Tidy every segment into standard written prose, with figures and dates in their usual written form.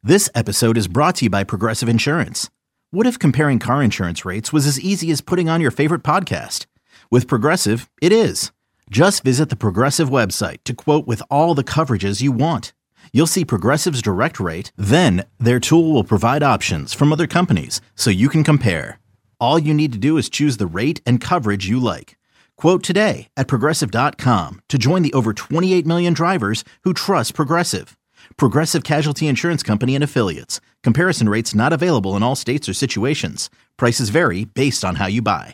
This episode is brought to you by Progressive Insurance. What if comparing car insurance rates was as easy as putting on your favorite podcast? With Progressive, it is. Just visit the Progressive website to quote with all the coverages you want. You'll see Progressive's direct rate, then their tool will provide options from other companies so you can compare. All you need to do is choose the rate and coverage you like. Quote today at Progressive.com to join the over 28 million drivers who trust Progressive. Progressive Casualty Insurance Company and Affiliates. Comparison rates not available in all states or situations. Prices vary based on how you buy.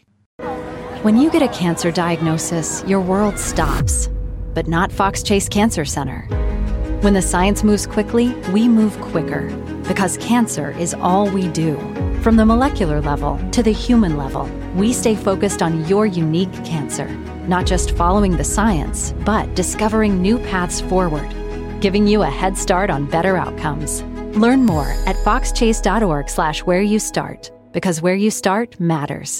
When you get a cancer diagnosis, your world stops. But not Fox Chase Cancer Center. When the science moves quickly, we move quicker. Because cancer is all we do. From the molecular level to the human level, we stay focused on your unique cancer. Not just following the science, but discovering new paths forward. Giving you a head start on better outcomes. Learn more at foxchase.org/where you start, because where you start matters.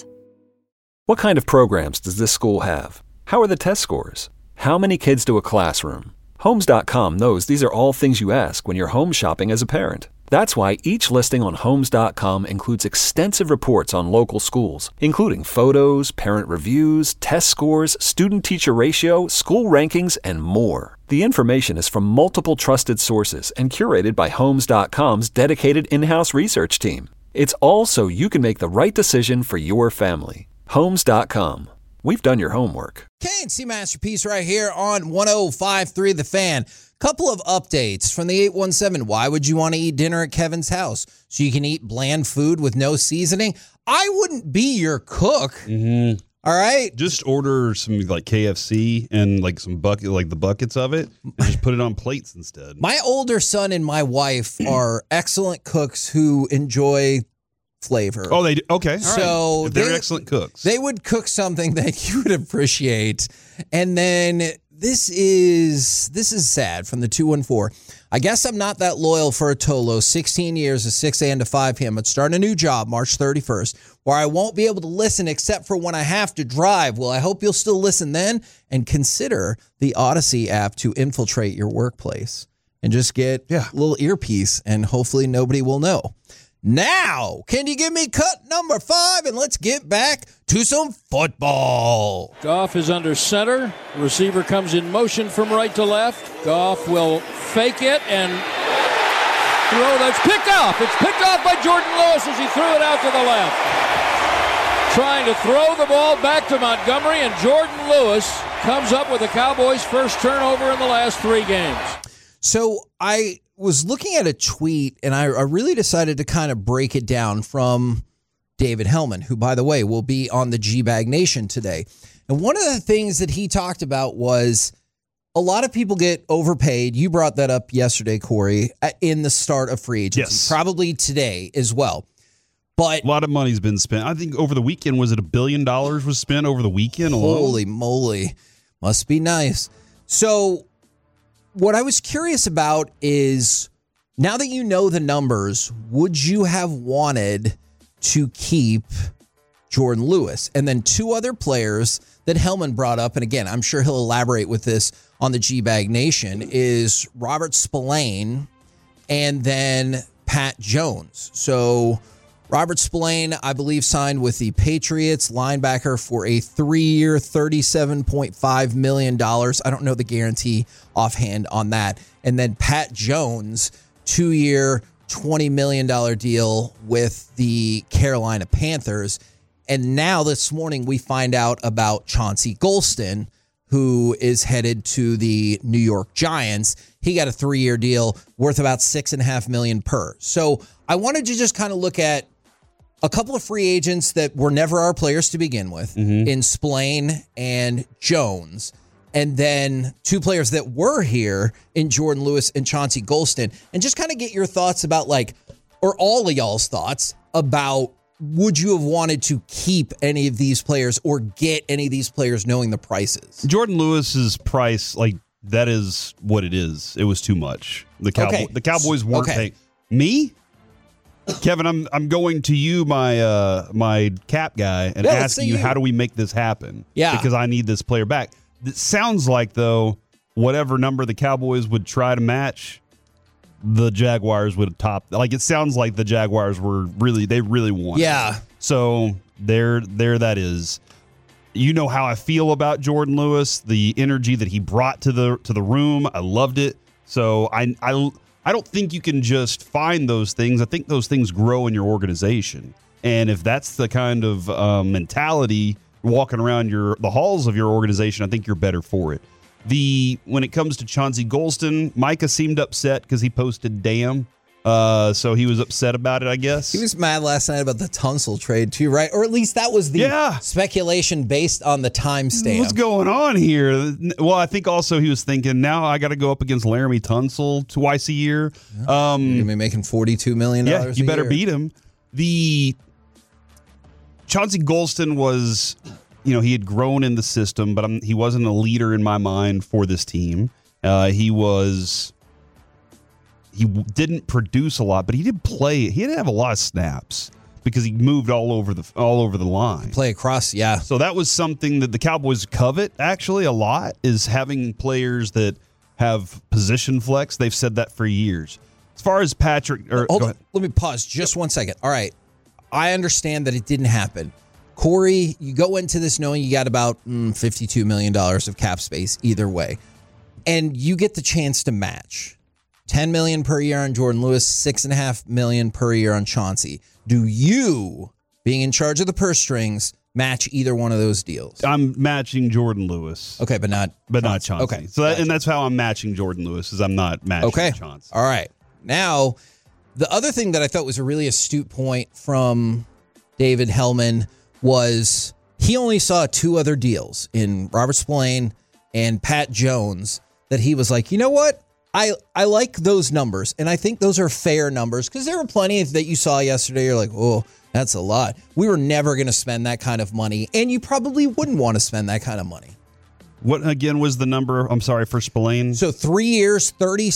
What kind of programs does this school have? How are the test scores? How many kids do a classroom? Homes.com knows these are all things you ask when you're home shopping as a parent. That's why each listing on Homes.com includes extensive reports on local schools, including photos, parent reviews, test scores, student-teacher ratio, school rankings, and more. The information is from multiple trusted sources and curated by Homes.com's dedicated in-house research team. It's all so you can make the right decision for your family. Homes.com. We've done your homework. K&C Masterpiece right here on 105.3 The Fan. Couple of updates from the 817. Why would you want to eat dinner at Kevin's house? So you can eat bland food with no seasoning? I wouldn't be your cook. Mm-hmm. All right? Just order some like KFC and like some bucket, like the buckets of it, and just put it on plates instead. My older son and my wife are excellent cooks who enjoy flavor. Oh, they do? Okay. So right. They're excellent cooks. They would cook something that you would appreciate. And then this is sad from the 214. I guess I'm not that loyal for a Tolo. 16 years of 6 a.m. to 5 p.m. I'd start a new job March 31st where I won't be able to listen except for when I have to drive. Well, I hope you'll still listen then and consider the Odyssey app to infiltrate your workplace and just get a little earpiece and hopefully nobody will know. Now, can you give me cut number 5 and let's get back to some football. Goff is under center. Receiver comes in motion from right to left. Goff will fake it and throw. That's picked off. It's picked off by Jordan Lewis as he threw it out to the left. Trying to throw the ball back to Montgomery, and Jordan Lewis comes up with the Cowboys' first turnover in the last 3 games. So I was looking at a tweet, and I really decided to kind of break it down from David Hellman, who, by the way, will be on the G-Bag Nation today. And one of the things that he talked about was a lot of people get overpaid. You brought that up yesterday, Corey, in the start of free agency. Yes. Probably today as well. But a lot of money's been spent. I think over the weekend, was it $1 billion was spent over the weekend alone? Holy moly. Must be nice. So what I was curious about is, now that you know the numbers, would you have wanted to keep Jordan Lewis? And then 2 other players that Hellman brought up, and again, I'm sure he'll elaborate with this on the G-Bag Nation, is Robert Spillane and then Pat Jones. So Robert Spillane, I believe, signed with the Patriots, linebacker, for a 3-year, $37.5 million. I don't know the guarantee offhand on that. And then Pat Jones, 2-year, $20 million deal with the Carolina Panthers. And now this morning we find out about Chauncey Golston, who is headed to the New York Giants. He got a 3-year deal worth about $6.5 million per. So I wanted to just kind of look at a couple of free agents that were never our players to begin with, in Spillane and Jones, and then 2 players that were here in Jordan Lewis and Chauncey Golston, and just kind of get your thoughts about, like, or all of y'all's thoughts about, would you have wanted to keep any of these players or get any of these players knowing the prices? Jordan Lewis's price, like, that is what it is. It was too much. The Cowboys weren't paying. Me? Kevin, I'm going to you, my cap guy, and asking you, how do we make this happen? Yeah. Because I need this player back. It sounds like, though, whatever number the Cowboys would try to match, the Jaguars would top. Like, it sounds like the Jaguars they really won. Yeah. So there that is. You know how I feel about Jordan Lewis, the energy that he brought to the room. I loved it. So I don't think you can just find those things. I think those things grow in your organization. And if that's the kind of mentality walking around the halls of your organization, I think you're better for it. When it comes to Chauncey Golston, Micah seemed upset because he posted damn. So he was upset about it, I guess. He was mad last night about the Tunsil trade too, right? Or at least that was the speculation based on the timestamp. What's going on here? Well, I think also he was thinking, now I got to go up against Laramie Tunsil twice a year. You're going to be making $42 million a year. You better beat him. The Chauncey Golston was, he had grown in the system, but he wasn't a leader in my mind for this team. He didn't produce a lot, but he did play. He didn't have a lot of snaps because he moved all over the line. Play across, yeah. So that was something that the Cowboys covet actually a lot, is having players that have position flex. They've said that for years. As far as Patrick, hold on, let me pause just 1 second. All right, I understand that it didn't happen. Corey, you go into this knowing you got about $52 million of cap space either way, and you get the chance to match. $10 million per year on Jordan Lewis, $6.5 million per year on Chauncey. Do you, being in charge of the purse strings, match either one of those deals? I'm matching Jordan Lewis. Okay, but not Chauncey. Okay. So and that's how I'm matching Jordan Lewis, is I'm not matching Chauncey. All right. Now, the other thing that I thought was a really astute point from David Hellman was he only saw two other deals in Robert Spillane and Pat Jones that he was like, you know what? I like those numbers, and I think those are fair numbers, because there were plenty that you saw yesterday. You're like, oh, that's a lot. We were never going to spend that kind of money, and you probably wouldn't want to spend that kind of money. What, again, was the number? I'm sorry, for Spillane? So 3 years,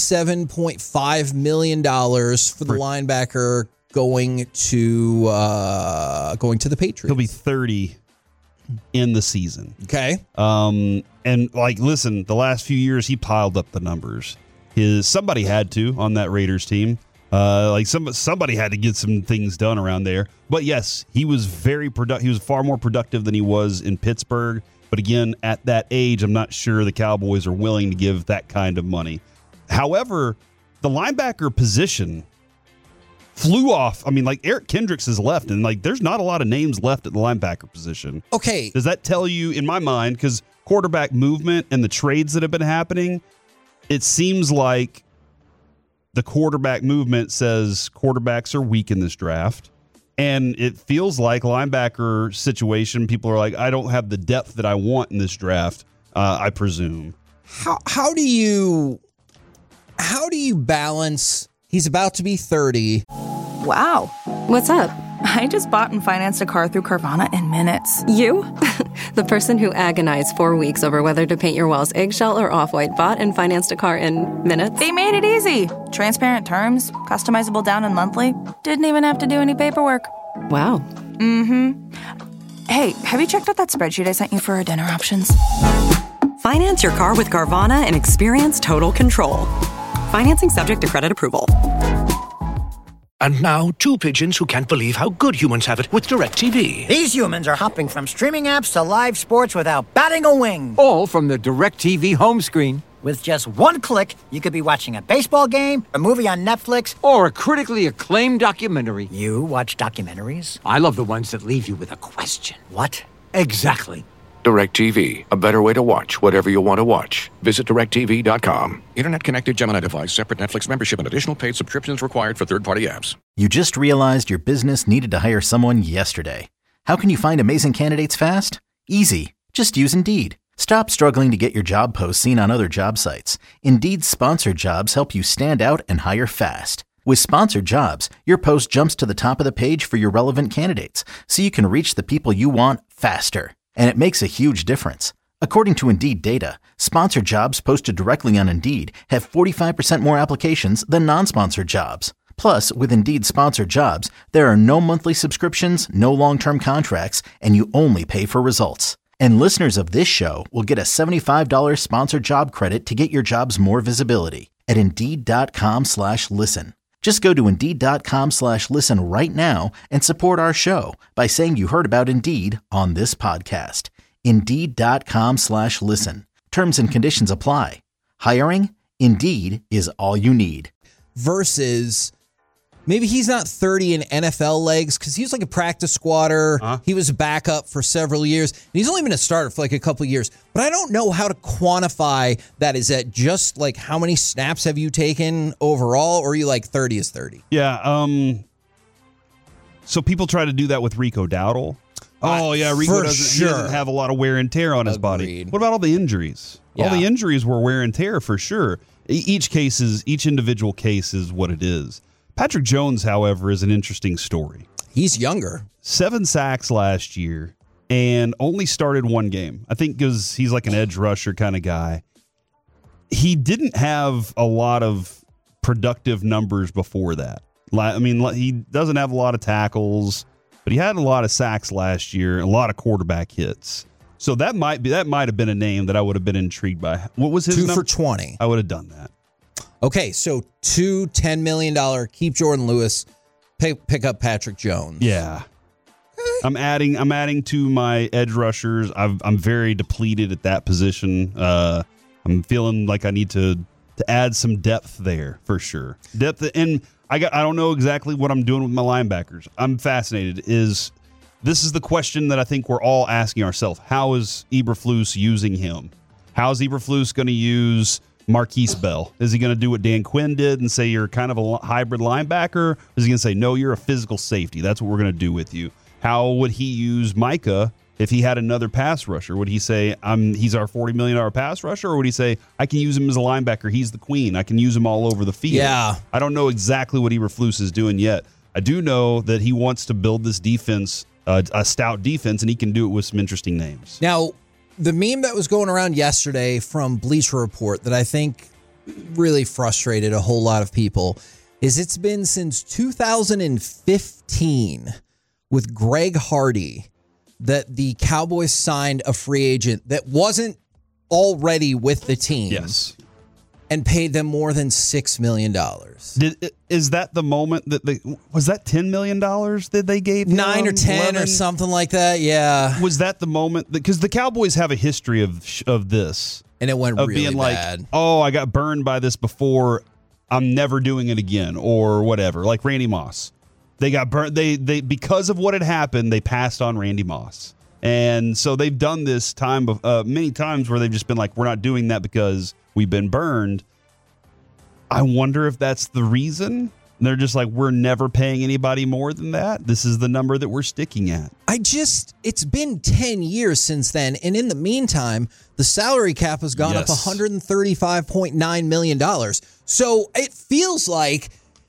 $37.5 million for the linebacker going to the Patriots. He'll be 30 in the season. Okay. And, listen, the last few years, he piled up the numbers. Somebody had to on that Raiders team. Somebody had to get some things done around there. But yes, he was very productive. He was far more productive than he was in Pittsburgh. But again, at that age, I'm not sure the Cowboys are willing to give that kind of money. However, the linebacker position flew off. I mean, Eric Kendricks is left, and there's not a lot of names left at the linebacker position. Okay. Does that tell you, in my mind, because quarterback movement and the trades that have been happening, it seems like the quarterback movement says quarterbacks are weak in this draft. And it feels like linebacker situation, people are like, I don't have the depth that I want in this draft, I presume. How do you balance, he's about to be 30. Wow. What's up? I just bought and financed a car through Carvana in minutes. You? The person who agonized 4 weeks over whether to paint your walls eggshell or off-white bought and financed a car in minutes? They made it easy. Transparent terms, customizable down and monthly. Didn't even have to do any paperwork. Wow. Mm-hmm. Hey, have you checked out that spreadsheet I sent you for our dinner options? Finance your car with Carvana and experience total control. Financing subject to credit approval. And now, two pigeons who can't believe how good humans have it with DirecTV. These humans are hopping from streaming apps to live sports without batting a wing. All from the DirecTV home screen. With just one click, you could be watching a baseball game, a movie on Netflix, or a critically acclaimed documentary. You watch documentaries? I love the ones that leave you with a question. What? Exactly. DirecTV, a better way to watch whatever you want to watch. Visit DirecTV.com. Internet-connected Gemini device, separate Netflix membership, and additional paid subscriptions required for third-party apps. You just realized your business needed to hire someone yesterday. How can you find amazing candidates fast? Easy. Just use Indeed. Stop struggling to get your job posts seen on other job sites. Indeed's sponsored jobs help you stand out and hire fast. With sponsored jobs, your post jumps to the top of the page for your relevant candidates, so you can reach the people you want faster. And it makes a huge difference. According to Indeed data, sponsored jobs posted directly on Indeed have 45% more applications than non-sponsored jobs. Plus, with Indeed sponsored jobs, there are no monthly subscriptions, no long-term contracts, and you only pay for results. And listeners of this show will get a $75 sponsored job credit to get your jobs more visibility. at Indeed.com/listen. Just go to Indeed.com/listen right now and support our show by saying you heard about Indeed on this podcast. Indeed.com/listen. Terms and conditions apply. Hiring? Indeed is all you need. Versus maybe he's not 30 in NFL legs because he was like a practice squatter. He was a backup for several years. And he's only been a starter for like a couple years. But I don't know how to quantify that. Is that just like how many snaps have you taken overall? Or are you like 30 is 30? Yeah. So people try to do that with Rico Dowdle. Oh, yeah, Rico doesn't have a lot of wear and tear on his body. What about all the injuries? Yeah. All the injuries were wear and tear for sure. Each individual case is what it is. Patrick Jones, however, is an interesting story. He's younger. 7 sacks last year and only started one game. I think because he's like an edge rusher kind of guy. He didn't have a lot of productive numbers before that. I mean, he doesn't have a lot of tackles, but he had a lot of sacks last year, a lot of quarterback hits. So that might have been a name that I would have been intrigued by. What was his number? 2 for 20. I would have done that. Okay, so $2 $10 million, keep Jordan Lewis, pick up Patrick Jones. Yeah. I'm adding to my edge rushers. I'm very depleted at that position. I'm feeling like I need to add some depth there for sure. Depth, and I don't know exactly what I'm doing with my linebackers. I'm fascinated. This is the question that I think we're all asking ourselves. How is Eberflus using him? How is Eberflus going to use Marquise Bell? Is he going to do what Dan Quinn did and say you're kind of a hybrid linebacker? Or is he going to say, no, you're a physical safety. That's what we're going to do with you. How would he use Micah if he had another pass rusher? Would he say, he's our $40 million pass rusher? Or would he say, I can use him as a linebacker. He's the queen. I can use him all over the field. Yeah. I don't know exactly what Eberflus is doing yet. I do know that he wants to build this defense, a stout defense, and he can do it with some interesting names. Now, the meme that was going around yesterday from Bleacher Report that I think really frustrated a whole lot of people is it's been since 2015 with Greg Hardy that the Cowboys signed a free agent that wasn't already with the team. Yes. And paid them more than $6 million. Is that the moment that was that $10 million that they gave 9 or 10 11? Or something like that? Yeah. Was that the moment? Because the Cowboys have a history of this. And it went really being bad. Like, oh, I got burned by this before. I'm never doing it again or whatever. Like Randy Moss. They got burned. They because of what had happened, they passed on Randy Moss. And so they've done this many times where they've just been like, we're not doing that because we've been burned. I wonder if that's the reason. They're just like, we're never paying anybody more than that. This is the number that we're sticking at. It's been 10 years since then. And in the meantime, the salary cap has gone up $135.9 million. So it feels like,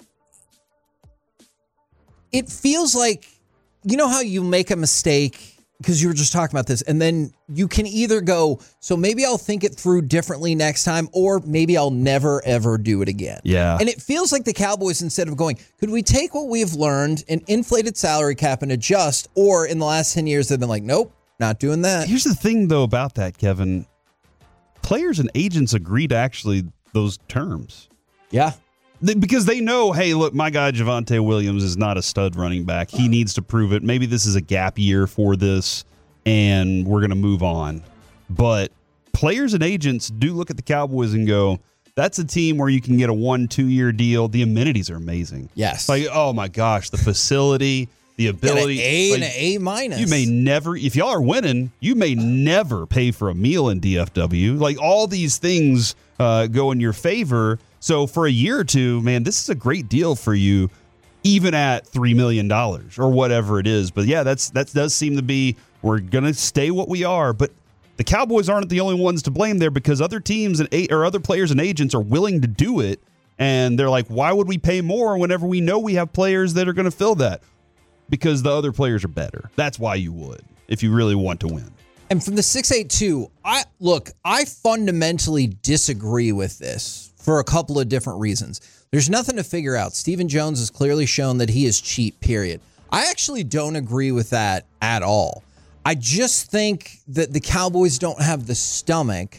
you know how you make a mistake because you were just talking about this, and then you can either go, so maybe I'll think it through differently next time, or maybe I'll never, ever do it again. Yeah. And it feels like the Cowboys, instead of going, could we take what we've learned, an inflated salary cap, and adjust, or in the last 10 years, they've been like, nope, not doing that. Here's the thing, though, about that, Kevin. Players and agents agree to actually those terms. Yeah. Because they know, hey, look, my guy Javonte Williams is not a stud running back. He needs to prove it. Maybe this is a gap year for this, and we're going to move on. But players and agents do look at the Cowboys and go, that's a team where you can get a 1-2 year deal. The amenities are amazing. Yes. Like, oh, my gosh, the facility, the ability. An A and an A minus. You may never, if y'all are winning, you may never pay for a meal in DFW. Like, all these things go in your favor. So for a year or two, man, this is a great deal for you, even at $3 million or whatever it is. But yeah, that does seem to be, we're going to stay what we are. But the Cowboys aren't the only ones to blame there, because other teams or other players and agents are willing to do it. And they're like, why would we pay more whenever we know we have players that are going to fill that? Because the other players are better. That's why you would, if you really want to win. And from the 682, I fundamentally disagree with this for a couple of different reasons. There's nothing to figure out. Stephen Jones has clearly shown that he is cheap, period. I actually don't agree with that at all. I just think that the Cowboys don't have the stomach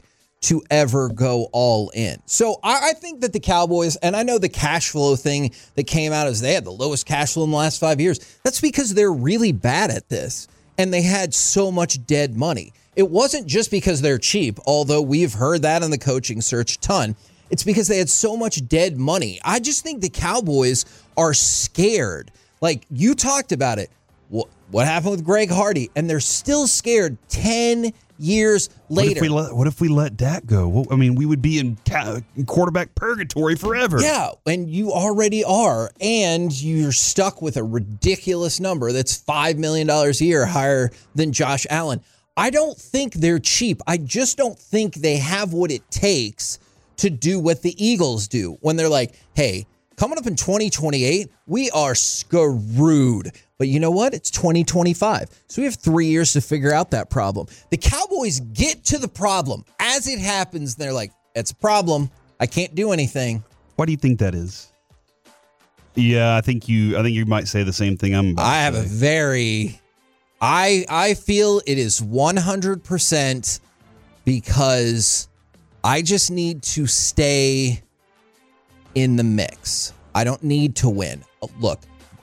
to ever go all in. So I think that the Cowboys, and I know the cash flow thing that came out is they had the lowest cash flow in the last 5 years. That's because they're really bad at this, and they had so much dead money. It wasn't just because they're cheap, although we've heard that in the coaching search a ton. It's because they had so much dead money. I just think the Cowboys are scared. Like, you talked about it. What happened with Greg Hardy? And they're still scared 10 years later. What if we let Dak go? Well, I mean, we would be in quarterback purgatory forever. Yeah, and you already are. And you're stuck with a ridiculous number that's $5 million a year higher than Josh Allen. I don't think they're cheap. I just don't think they have what it takes to do what the Eagles do when they're like, hey, coming up in 2028, we are screwed. But you know what? It's 2025. So we have 3 years to figure out that problem. The Cowboys get to the problem as it happens. They're like, it's a problem. I can't do anything. Why do you think that is? Yeah, I think you might say the same thing I'm about to say. I feel it is 100% because I just need to stay in the mix. I don't need to win. Look,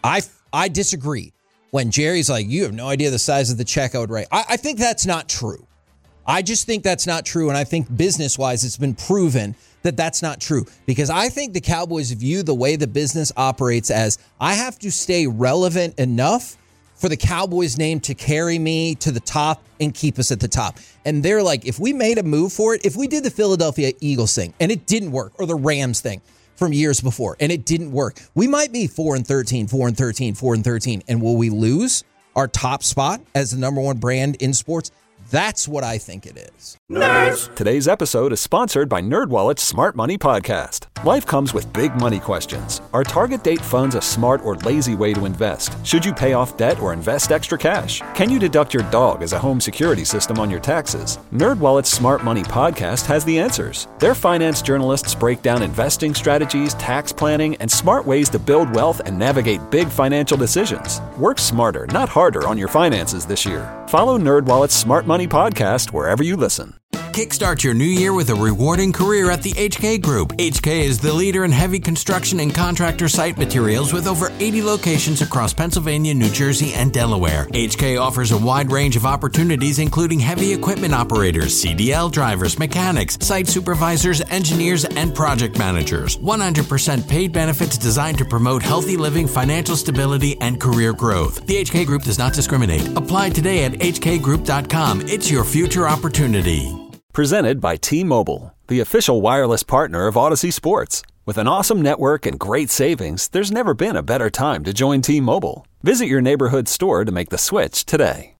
I disagree. When Jerry's like, you have no idea the size of the check I would write. I think that's not true. I just think that's not true. And I think business-wise, it's been proven that that's not true. Because I think the Cowboys view the way the business operates as I have to stay relevant enough for the Cowboys name to carry me to the top and keep us at the top. And they're like, if we made a move for it, if we did the Philadelphia Eagles thing and it didn't work, or the Rams thing from years before and it didn't work, we might be 4-13, 4-13, 4-13. And will we lose our top spot as the number one brand in sports? That's what I think it is. Nerds! Today's episode is sponsored by NerdWallet's Smart Money Podcast. Life comes with big money questions. Are target date funds a smart or lazy way to invest? Should you pay off debt or invest extra cash? Can you deduct your dog as a home security system on your taxes? NerdWallet's Smart Money Podcast has the answers. Their finance journalists break down investing strategies, tax planning, and smart ways to build wealth and navigate big financial decisions. Work smarter, not harder on your finances this year. Follow NerdWallet's Smart Money Podcast wherever you listen. Kickstart your new year with a rewarding career at the HK Group. HK is the leader in heavy construction and contractor site materials with over 80 locations across Pennsylvania, New Jersey, and Delaware. HK offers a wide range of opportunities, including heavy equipment operators, CDL drivers, mechanics, site supervisors, engineers, and project managers. 100% paid benefits designed to promote healthy living, financial stability, and career growth. The HK Group does not discriminate. Apply today at hkgroup.com. It's your future opportunity. Presented by T-Mobile, the official wireless partner of Odyssey Sports. With an awesome network and great savings, there's never been a better time to join T-Mobile. Visit your neighborhood store to make the switch today.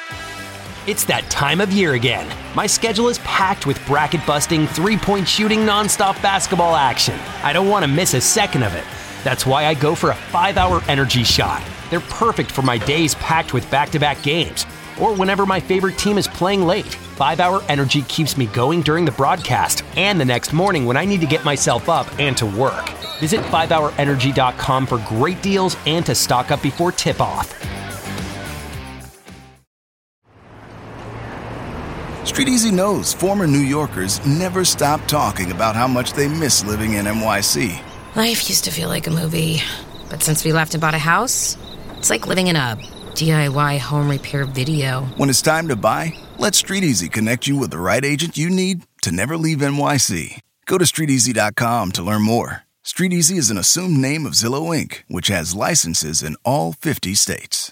It's that time of year again. My schedule is packed with bracket-busting, three-point shooting, nonstop basketball action. I don't want to miss a second of it. That's why I go for a 5-hour energy shot. They're perfect for my days packed with back-to-back games, or whenever my favorite team is playing late. 5-hour energy keeps me going during the broadcast and the next morning when I need to get myself up and to work. Visit 5hourenergy.com for great deals and to stock up before tip-off. Street Easy knows former New Yorkers never stop talking about how much they miss living in NYC. Life used to feel like a movie, but since we left and bought a house, it's like living in a DIY home repair video. When it's time to buy, let Street Easy connect you with the right agent you need to never leave NYC. Go to StreetEasy.com to learn more. Street Easy is an assumed name of Zillow Inc., which has licenses in all 50 states.